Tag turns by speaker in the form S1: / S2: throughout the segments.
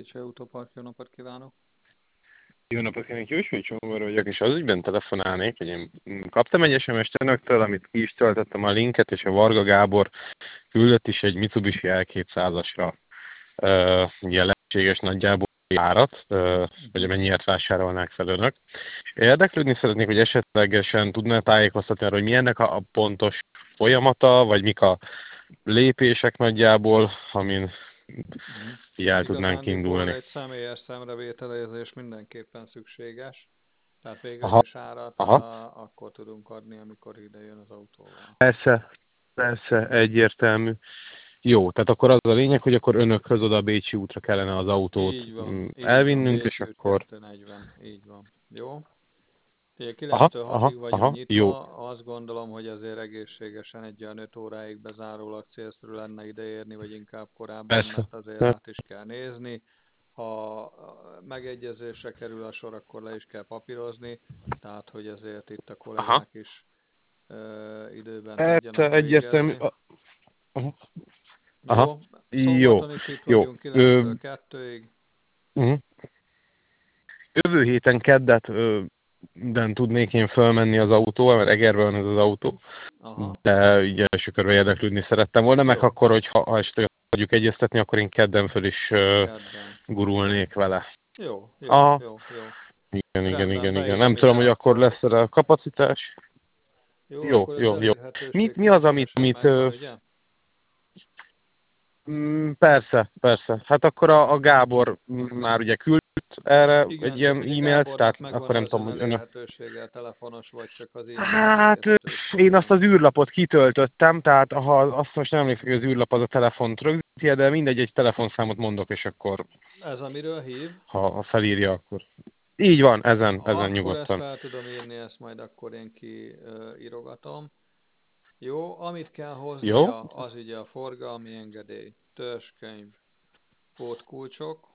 S1: Széchenyi Autópark, jó napot kívánok!
S2: Jó napot kívánok, Jósmi Csongor vagyok, és az ügyben telefonálnék, hogy én kaptam egy SMS-t önöktől, amit ki is töltöttem a linket, és a Varga Gábor küldött is egy Mitsubishi L200-asra ugye lehetséges nagyjából árat, hogy mennyiért vásárolnák fel önök. Érdeklődni szeretnék, hogy esetlegesen tudná tájékoztatni arra, hogy mi ennek a pontos folyamata, vagy mik a lépések nagyjából, amin így el tudnánk
S1: Igazándiból
S2: indulni.
S1: egy személyes szemrevételezés mindenképpen szükséges, tehát
S2: Aha,
S1: végleges árat
S2: aha.
S1: akkor tudunk adni, amikor ide jön az autóval.
S2: Persze, egyértelmű. Jó, tehát akkor az a lényeg, hogy akkor önökhöz oda a Bécsi útra kellene az autót
S1: Így van,
S2: elvinnünk, és
S1: Bécsi út
S2: akkor...
S1: 240, így van. Jó? Ugye
S2: Aha,
S1: 9-től
S2: aha,
S1: 6-ig vagyunk
S2: aha, jó.
S1: nyitva, azt gondolom, hogy azért egészségesen egy olyan 5 óráig bezárólag célszerű lenne ideérni, vagy inkább korábban,
S2: Persze.
S1: mert azért át is kell nézni. Ha megegyezésre kerül a sor, akkor le is kell papírozni, tehát hogy ezért itt a
S2: Aha.
S1: kollégák is időben tudjanak
S2: Persze, egyértelmű.
S1: végezni.
S2: Aha,
S1: Jó,
S2: jó,
S1: szombaton is itt
S2: jó.
S1: vagyunk 9-től 2-ig.
S2: Uh, Jövő héten keddet tudnék én fölmenni az autóval, mert Egerben van ez az autó,
S1: Aha,
S2: de így első körben érdeklődni szerettem volna, meg
S1: jó,
S2: akkor, hogy ha esetleg tudjuk egyeztetni, akkor én kedden föl is
S1: kedden.
S2: gurulnék vele.
S1: Jó, jó,
S2: Aha,
S1: jó, jó. Rendben,
S2: igen. Nem
S1: beírom
S2: tudom,
S1: ide
S2: hogy akkor
S1: akkor.
S2: lesz erre a kapacitás.
S1: Jó,
S2: Jó,
S1: akkor az
S2: jó, jó.
S1: elérhetőség
S2: Mi az,
S1: természetesen megvan, ugye?
S2: persze. Hát akkor a Gábor már ugye küldött erre egy
S1: Igen, csak
S2: ilyen
S1: hogy a
S2: e-mailt, tehát
S1: Gábornak megvan
S2: akkor nem
S1: az
S2: tudom,
S1: ön
S2: hogy önök...
S1: elérhetősége, telefonos vagy csak az e-mailes
S2: Hát én azt
S1: elérhetősége.
S2: az űrlapot kitöltöttem, tehát ha azt most nem emlékszem, hogy az űrlap az a telefont rögzíti, de mindegy, egy telefonszámot mondok, és akkor
S1: Ez amiről hív?
S2: ha felírja, akkor... Így van, ezen
S1: Akkor ezt
S2: nyugodtan.
S1: fel tudom írni, ezt majd akkor én kiírogatom. Jó, amit kell
S2: Jó?
S1: hoznia, az ugye a forgalmi engedély, törzskönyv, pótkulcsok,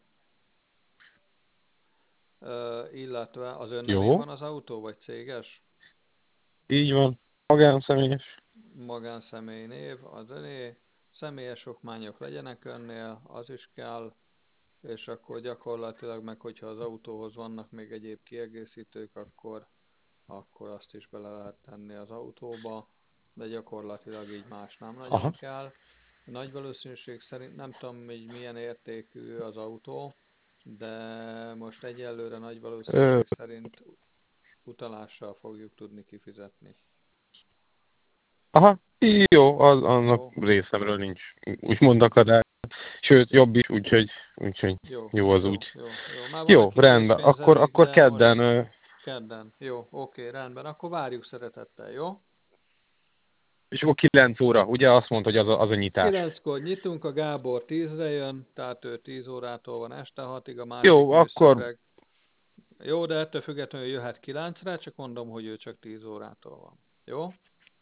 S1: illetve az ön nevén
S2: Jó?
S1: van az autó, vagy céges?
S2: Így van. Magánszemélyes.
S1: Magánszemély név, az öné, személyes okmányok legyenek önnél, az is kell, és akkor gyakorlatilag meg, hogyha az autóhoz vannak még egyéb kiegészítők, akkor azt is bele lehet tenni az autóba, de gyakorlatilag így más nem nagyon
S2: Aha.
S1: kell. Nagy valószínűség szerint nem tudom, hogy milyen értékű az autó, de most egyelőre nagy
S2: Ö,
S1: valószínűség szerint utalással fogjuk tudni kifizetni.
S2: aha. Jó, annak
S1: Jó,
S2: részemről nincs úgymond akadály. Sőt, jobb is, úgyhogy
S1: jó,
S2: jó az
S1: jó,
S2: úgy.
S1: jó, jó. Már van,
S2: Jó,
S1: aki
S2: rendben.
S1: készpénzezik,
S2: Akkor
S1: de most
S2: kedden...
S1: kedden. Jó, oké, rendben. Akkor várjuk szeretettel, jó?
S2: és akkor 9 óra, ugye azt mondta, hogy az a nyitás.
S1: 9-kor nyitunk, a Gábor 10-re jön, tehát ő 10 órától van este 6-ig, a másik
S2: Jó, akkor...
S1: műszak. Jó, de ettől függetlenül jöhet 9-re, csak mondom, hogy ő csak 10 órától van. Jó?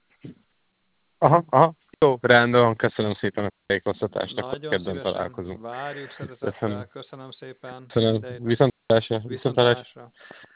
S2: Aha. Jó, rendben van. Köszönöm szépen a tájékoztatást. Akkor
S1: Nagyon
S2: kedden
S1: szívesen
S2: találkozunk.
S1: várjuk
S2: Köszönöm.
S1: szeretettel. Köszönöm szépen.
S2: Köszönöm.
S1: Viszontlátásra.
S2: Viszontlátásra.
S1: Viszontlátásra.